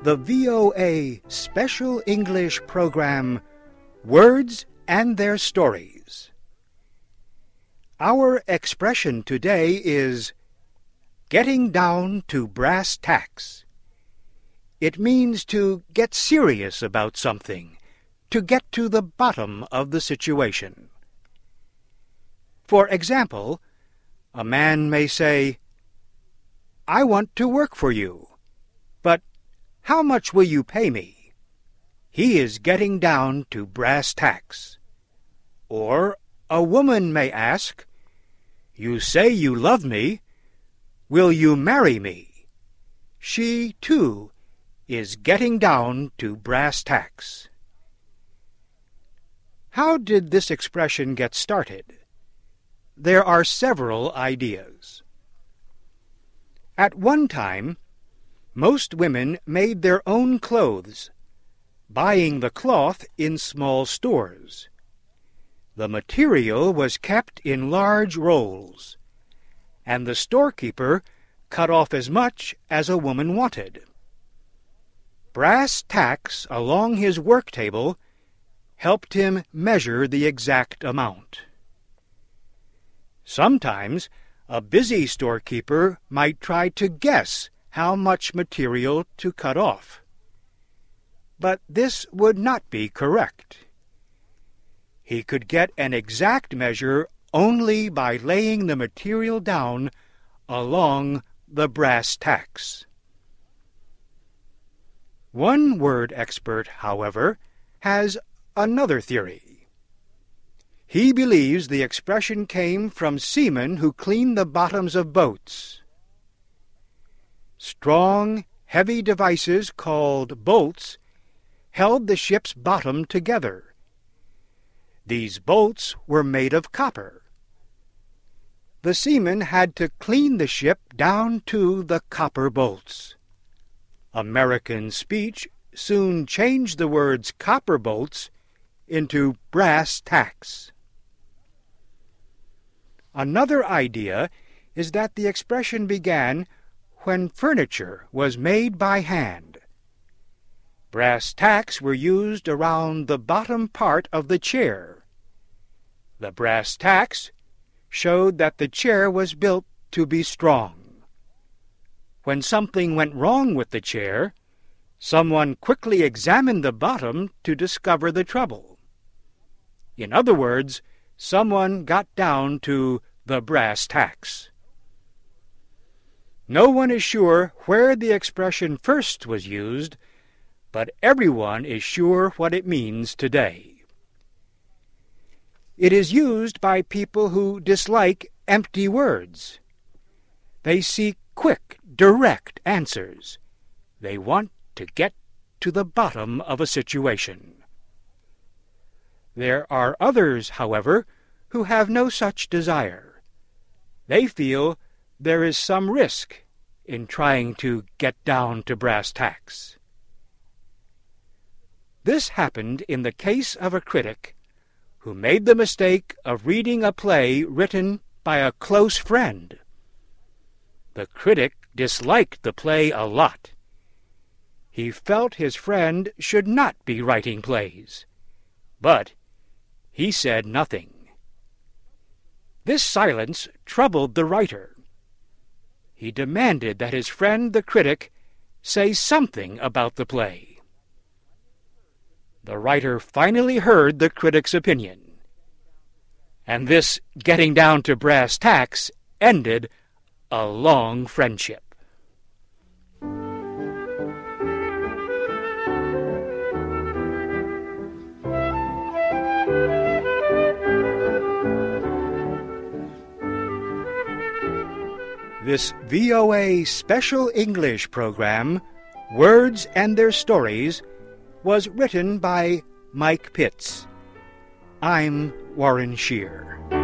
the VOA Special English program, Words and Their Stories. Our expression today is getting down to brass tacks. It means to get serious about something, to get to the bottom of the situation. For example, a man may say, "I want to work for you, but how much will you pay me?" He is getting down to brass tacks. Or a woman may ask, "You say you love me. Will you marry me?" She, too, is getting down to brass tacks. How did this expression get started? There are several ideas. At one time, most women made their own clothes, buying the cloth in small stores. The material was kept in large rolls, and the storekeeper cut off as much as a woman wanted. Brass tacks along his work table helped him measure the exact amount. Sometimes a busy storekeeper might try to guess how much material to cut off. But this would not be correct. He could get an exact measure only by laying the material down along the brass tacks. One word expert, however, has another theory. He believes the expression came from seamen who cleaned the bottoms of boats. Strong, heavy devices called bolts held the ship's bottom together. These bolts were made of copper. The seamen had to clean the ship down to the copper bolts. American speech soon changed the words copper bolts into brass tacks. Another idea is that the expression began when furniture was made by hand. Brass tacks were used around the bottom part of the chair. The brass tacks showed that the chair was built to be strong. When something went wrong with the chair, someone quickly examined the bottom to discover the trouble. In other words, someone got down to the brass tacks. No one is sure where the expression first was used, but everyone is sure what it means today. It is used by people who dislike empty words. They seek quick, direct answers. They want to get to the bottom of a situation. There are others, however, who have no such desire. They feel there is some risk in trying to get down to brass tacks. This happened in the case of a critic who made the mistake of reading a play written by a close friend. The critic disliked the play a lot. He felt his friend should not be writing plays, but he said nothing. This silence troubled the writer. He demanded that his friend, the critic, say something about the play. The writer finally heard the critic's opinion, and this getting down to brass tacks ended a long friendship. This VOA Special English program, Words and Their Stories, was written by Mike Pitts. I'm Warren Shear.